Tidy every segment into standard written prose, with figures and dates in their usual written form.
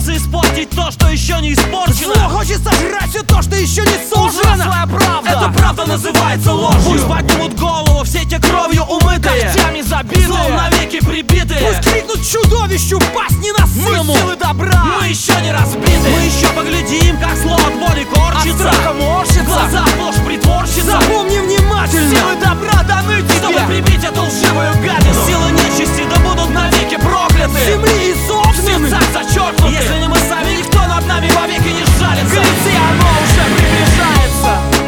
Хочется испортить то, что еще не испорчено. Зло хочет сожрать все то, что еще не сожрано. Своя правда, эта правда называется ложью. Пусть поднимут голову все те кровью умытые, когтями забитые, злом навеки прибитые. Пусть крикнут чудовищу, пасть ненасытному. Мы силы добра, мы еще не разбиты. Мы еще поглядим, как зло от боли корчится, от страха морщится, глаза сплошь притворщица. Запомни внимательно, силы добра даны тебе, чтобы прибить эту лживую гадину. Силы нечисти да будут навеки прокляты, земли и согнаны, в сердцах зачеркнуты. Если не мы сами, никто над нами вовеки не жалится. гляди, оно уже приближается.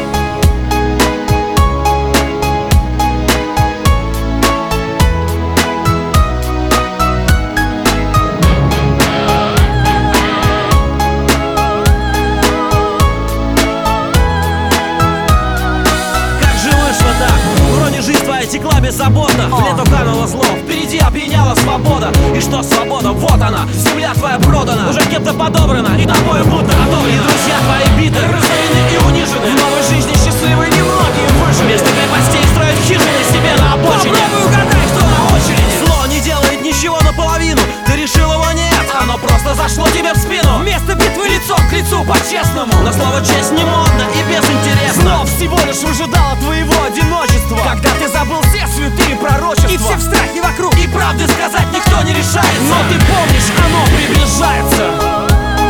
Текла беззаботно, в лету кануло зло, впереди опьяняла свобода. И что свобода? Вот она, земля твоя продана, уже кем-то подобрана, и тобою будто готовлена. И друзья твои биты, разорены и унижены. В новой жизни счастливые немногие выжили. Вместо крепостей строят хижины себе на обочине. Попробуй угадай, кто на очереди. Зло не делает ничего наполовину, ты решил его нет, оно просто зашло тебе в спину. Вместо битвы лицом к лицу по-честному. Но слово честь не модно и безинтересно. Зло всего лишь выжидало твоего одиночества, когда ты забыл все святые пророчества и все в страхе вокруг, и правды сказать никто не решается. Но ты помнишь, оно приближается.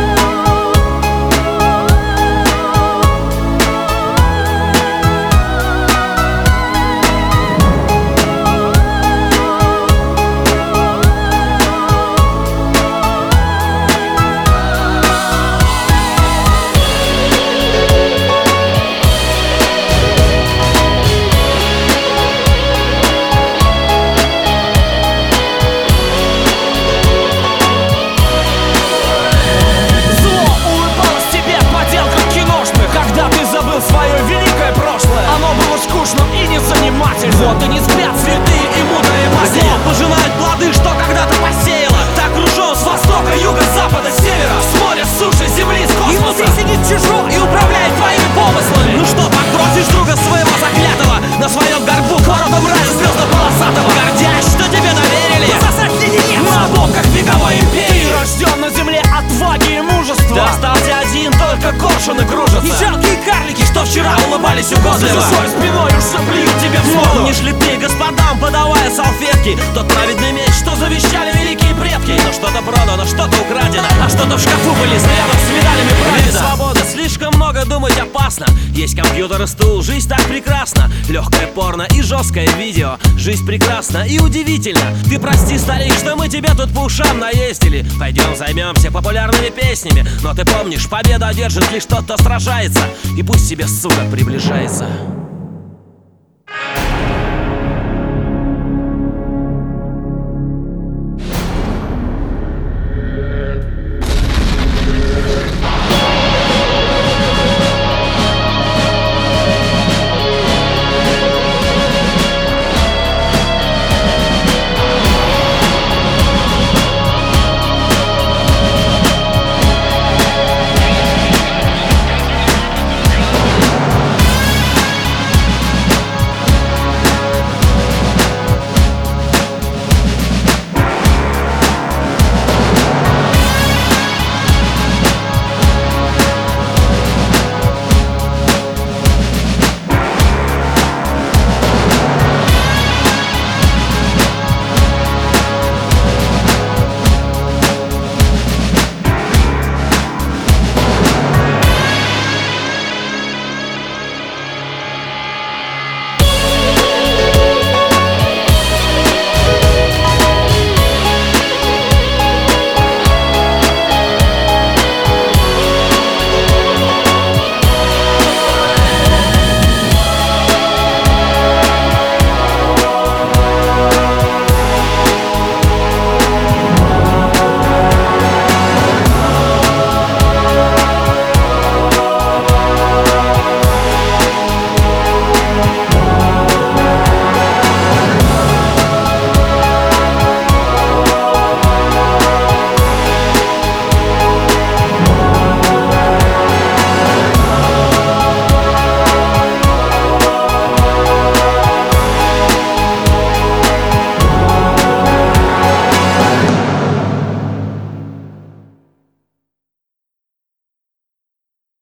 Свое великое прошлое, оно было скучным и незанимательным. Вот и не спят святые и мудрые мази. Зло пожинает плоды, что когда-то посеяло. Так кружом с востока, юга, запада, севера, с моря, с суши, земли, с И космоса. внутри сидит чужой и управляет твоими помыслами. Ну что, подбросишь друга своего заклятого на своем горбу городом рая звездно-полосатого, гордясь, что тебе доверили засадь леденец на обломках вековой империи. Ты рожден на земле отваги и мужества. Ты остался один, только коршуны кружатся. И жалкие карлики, что вчера улыбались угодливо, за своей спиной уж заплюют тебе в морду. Помнишь ли ты, господам, подавая салфетки, тот праведный меч, что завещали великие предки? Но что-то продано, что-то украдено, а что-то в шкафу были рядом с медалями прадеда. Свобода, слишком много думать опасно. Есть компьютер и стул, жизнь так прекрасна. Легкое порно и жесткое видео. Жизнь прекрасна и удивительна. Ты прости, старик, что мы тебя тут по ушам наездили. Пойдем займемся популярными песнями. Но ты помнишь, победу одержит лишь тот, кто сражается. И пусть себе, сука, приближается.